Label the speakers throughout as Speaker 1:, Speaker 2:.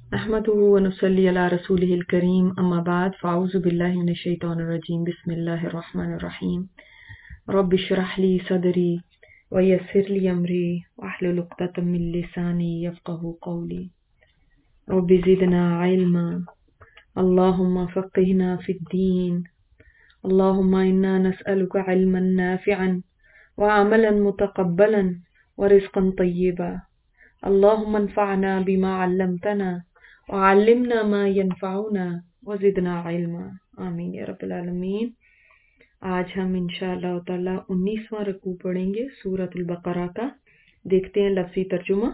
Speaker 1: نحمده ونصلي على رسوله الكريم أما بعد فأعوذ بالله من الشيطان الرجيم بسم الله الرحمن الرحيم رب اشرح لي صدري ويسر لي أمري واحلل عقدة من لساني يفقهوا قولي رب زدنا علما اللهم فقهنا في الدين اللهم إنا نسألك علما نافعا وعملا متقبلا ورزقا طيبا اللهم انفعنا بما علمتنا وعلمنا ما ينفعنا وزدنا علما آمین یا رب العالمین۔ آج ہم انشاءاللہ تعالی 19واں رکوع پڑھیں گے سورۃ البقرہ کا۔ دیکھتے ہیں لفظی ترجمہ۔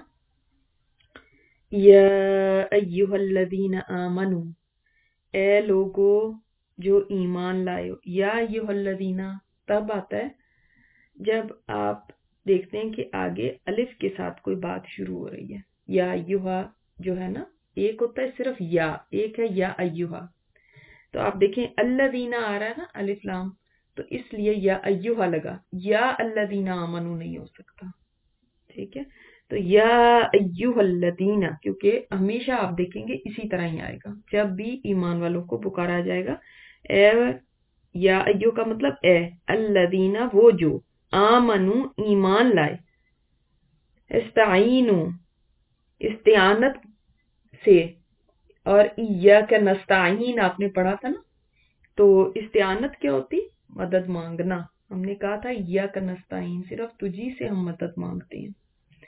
Speaker 1: یا ایھا الذین آمنوا، اے لوگو جو ایمان لائے ہو۔ یا ایھا الذین تب آتا ہے جب آپ دیکھتے ہیں کہ آگے الف کے ساتھ کوئی بات شروع ہو رہی ہے۔ یا ایھا جو ہے نا، ایک ہوتا ہے صرف یا، ایک ہے یا ایھا۔ تو آپ دیکھیں الذین آ رہا ہے نا الف لام، تو اس لیے یا ایھا لگا، یا الذین آمنوا نہیں ہو سکتا، ٹھیک ہے۔ تو یا ایھا الذین، کیونکہ ہمیشہ آپ دیکھیں گے اسی طرح ہی آئے گا جب بھی ایمان والوں کو پکارا جائے گا۔ اے یا ایھا کا مطلب اے، الذین وہ جو، آمنوا ایمان لائے، استعینوا استعانت سے، اور ایاک نستعین آپ نے پڑھا تھا نا، تو استعانت کیا ہوتی؟ مدد مانگنا۔ ہم نے کہا تھا ایاک نستعین، صرف تجھی سے ہم مدد مانگتے ہیں۔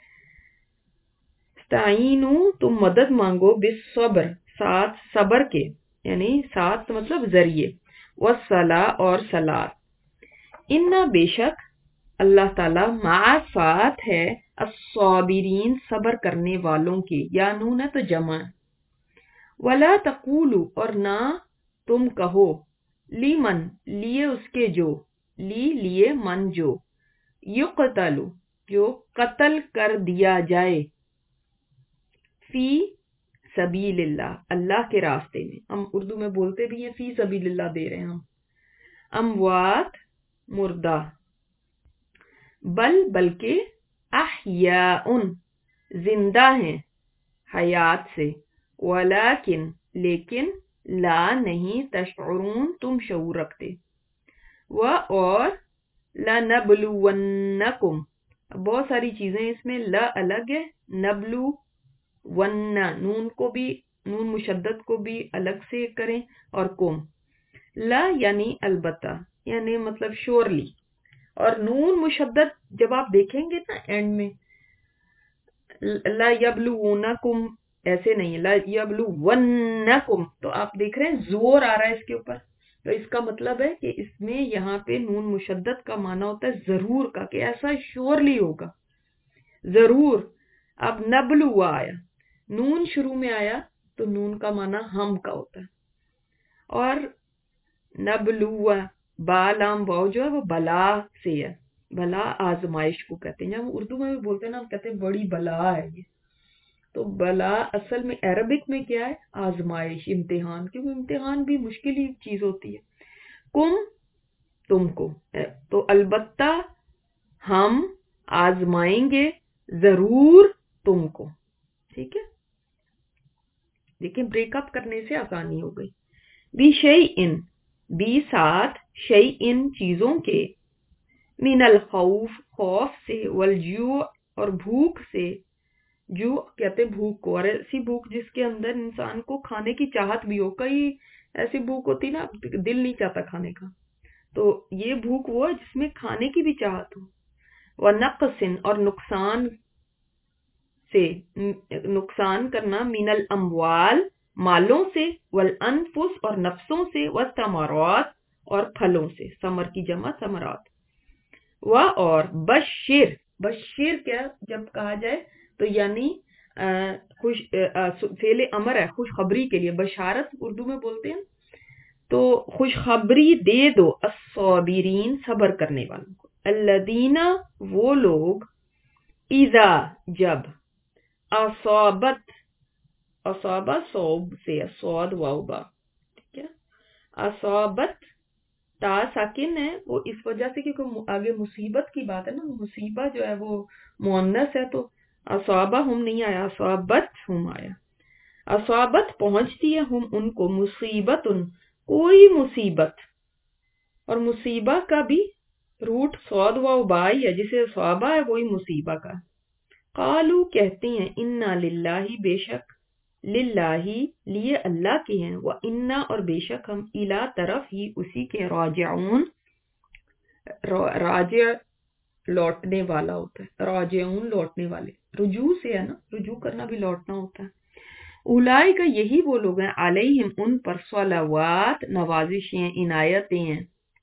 Speaker 1: استعینوا تم مدد مانگو، بالصبر ساتھ صبر کے، یعنی ساتھ مطلب ذریعے، والصلاۃ اور صلاۃ، انا بے شک اللہ تعالیٰ مع ساتھ ہے، الصابرین صبر کرنے والوں کے، یا نون ہے تو جمع۔ ولا تقولوا اور نہ تم کہو، لیمن لیے اس کے جو، لیے من جو، یقتل جو قتل کر دیا جائے، فی سبیل اللہ اللہ کے راستے میں۔ ہم اردو میں بولتے بھی ہیں فی سبیل اللہ دے رہے ہیں ہم، اموات مردہ، بلکہ احیاء زندہ ہیں حیات سے، ولیکن لیکن لا نہیں، تشعرون تم شعور رکھتے۔ اور لنبلونکم، بہت ساری چیزیں اس میں، لا الگ ہے، نبلو ون نون کو بھی، نون مشدد کو بھی الگ سے کریں، اور کم، لا یعنی البتہ، یعنی مطلب شورلی، اور نون مشدد جب آپ دیکھیں گے نا اینڈ میں، لا یبلونکم ایسے نہیں ہے، لا یبلونکم، تو آپ دیکھ رہے ہیں زور آ رہا ہے اس کے اوپر، تو اس کا مطلب ہے کہ اس میں یہاں پہ نون مشدد کا معنی ہوتا ہے ضرور کا، کہ ایسا شورلی ہوگا، ضرور۔ اب نبلو آیا، نون شروع میں آیا تو نون کا معنی ہم کا ہوتا ہے، اور نبلو با لام واو جو ہے وہ بلا سے ہے، بلا آزمائش کو کہتے ہیں۔ جب ہم اردو میں بھی بولتے ہیں نا، ہم کہتے ہیں بڑی بلا ہے یہ، تو بلا اصل میں عربک میں کیا ہے؟ آزمائش، امتحان، کیونکہ امتحان بھی مشکل ہی چیز ہوتی ہے۔ کم تم کو، تو البتہ ہم آزمائیں گے ضرور تم کو، ٹھیک ہے۔ لیکن بریک اپ کرنے سے آسانی ہو گئی۔ بی شیئن، بی ساتھ، شیئن چیزوں کے، من الخوف خوف سے، والجوع اور بھوک سے، جو کہتے ہیں بھوک کو، اور ایسی بھوک جس کے اندر انسان کو کھانے کی چاہت بھی ہو، کئی ایسی بھوک ہوتی نا دل نہیں چاہتا کھانے کا، تو یہ بھوک وہ ہے جس میں کھانے کی بھی چاہت ہو۔ وَنَقْصٍ اور نقصان سے، نقصان کرنا، من الاموال مالوں سے، والانفس اور نفسوں سے، والثمرات اور پھلوں سے، ثمر کی جمع ثمرات۔ اور بشر، بشر کیا جب کہا جائے تو یعنی خوش، فعل امر ہے خوشخبری کے لیے، بشارت اردو میں بولتے ہیں، تو خوشخبری دے دو، الصابرین صبر کرنے والوں کو، الذین وہ لوگ، اذا جب، اصابت، اصابہ صوب سے، صاد واو با، ٹھیک ہے، اصابت تا ساکن ہے وہ اس وجہ سے کیونکہ آگے مصیبت کی بات ہے نا، مصیبہ جو ہے وہ مؤنث ہے، تو اصابہ ہم نہیں آیا، اصابت ہم آیا۔ असाबत पहुंचती है हम उनको मुसीबत कोई मुसीबत, और मुसीबा का भी रूट सौद व बाई है, जिसे स्वाबा है वही मुसीबा का। कालू कहती हैं इन्ना लिल्लाही बेशक, लिल्लाही लिए अल्लाह के हैं, व इन्ना और बेशक हम इला तरफ ही उसी के राजिऊन, राजिया लौटने वाला होता है, राजिऊन लौटने वाले, रुजू से है ना, रुजू करना भी लौटना होता है। उलाई का यही वो लोग हैं, अलैहिम उन पर सलावात नवाजिशें इनायतें हैं,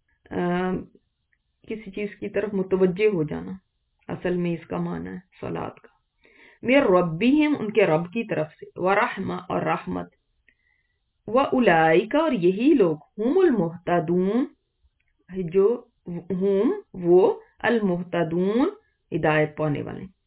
Speaker 1: किसी चीज की तरफ मुतवज्जे हो जाना, असल में इसका माना है सलात का। मेर रब्बिहिम उनके रब की तरफ से, व रहमा और रहमत, व उलाइका और यही लोग, हुमुल मुहतदून जो हुम वो अल मुहतदून हिदायत पाने वाले।